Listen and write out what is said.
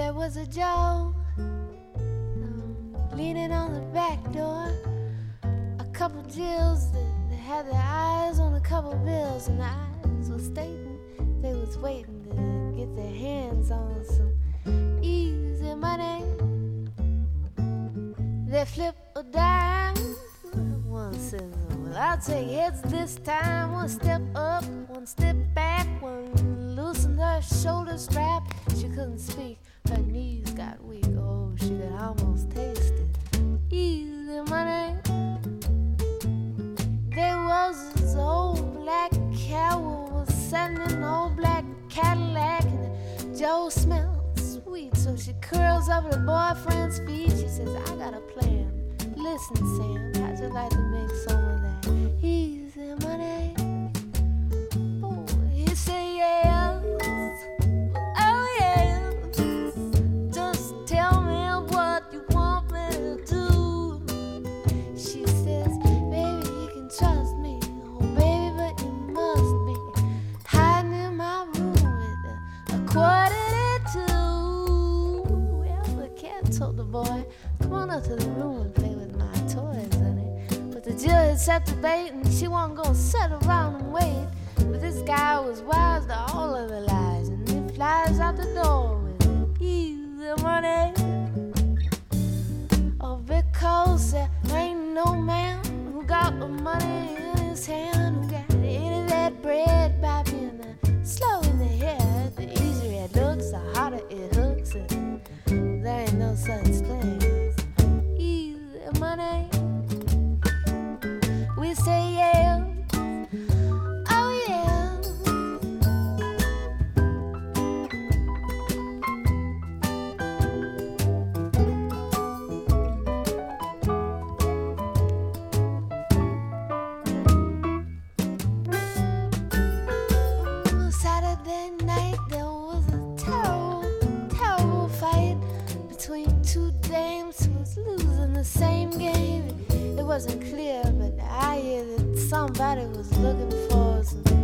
There was a Joe leaning on the back door. A couple Jills that had their eyes on a couple bills, and the eyes were stating they was waiting to get their hands on some easy money. They flip a dime. One says, well, I'll take heads this time. One step up, one step back. One loosened her shoulder strap. She couldn't speak, her knees got weak. Oh, she could almost taste it. Easy money. There was this old black cow was sitting in an old black Cadillac, and Joe smelled sweet, so she curls up at her boyfriend's feet. She says, I got a plan. Listen, Sam, how'd you like to make some of that easy money? Oh, he said yes. Oh, yes. Just tell me what you want me to do. She says, baby, you can trust me. Oh, baby, but you must be hiding in my room at a quarter to 2. Well, the cat told the boy, come on up to the room and play with my toys, honey. But the Jill had set the bait, and she wasn't gonna sit around and wait. But this guy was wise to all of the lies, and he flies out the door with easy money. Oh, because there ain't no man who got the money in his hand, who got any of that bread by being slow in the head. The easier it looks, the harder it hooks, and there ain't no such thing as easy money. We say yeah, oh yeah. Saturday night there was a terrible, terrible fight between two dames who was losing the same game. It wasn't clear, but I hear that somebody was looking for some